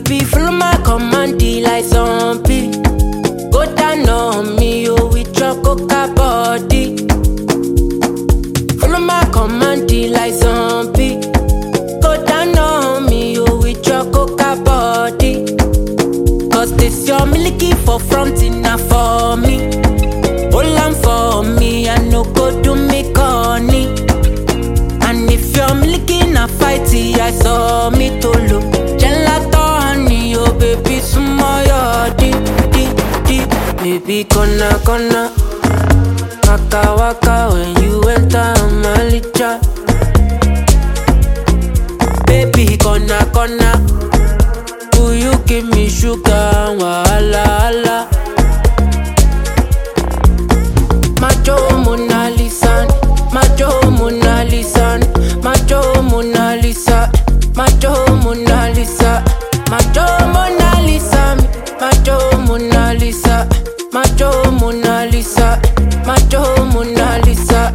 Baby, follow my command, like zombie. Go down on me, oh, with your coca body. Follow my command, like zombie. Go down on me, oh, with your coca body. Cause this your milky for front enough for me. Hold on for me, I no go do me corny. And if you're milky na fighty, I saw me to look. Gelato honey, oh baby, sumo yo deep. Baby, kona, waka when you enter my licha. Baby, kona, will you give me sugar, wahala. Macho Mona Lisa, Macho Mona Lisa, Macho Mona Lisa, Macho Mona Lisa, Macho Mona Lisa, Macho Mona Lisa, Macho Mona Lisa, Macho Mona Lisa.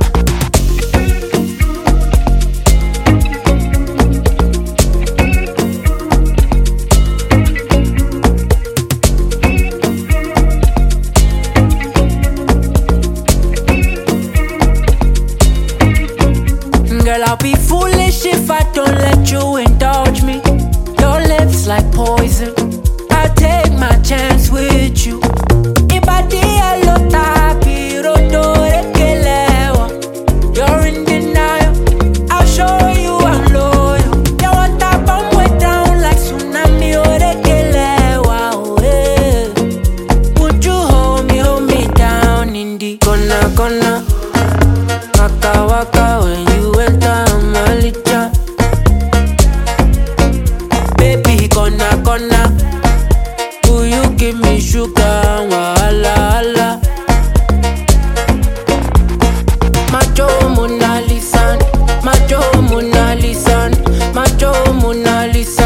Girl, I'll be foolish if I don't let you indulge me. Your lips like poison, I'll take my chance with you. You're in denial, I'll show you I'm loyal. You want that bomb way down like tsunami, would you hold me down in the gonna waka when you enter my licha. Baby, gonna, will you give me sugar, wahala. Macho Mona Lisa, Macho Mona Lisa, Macho Mona Lisa.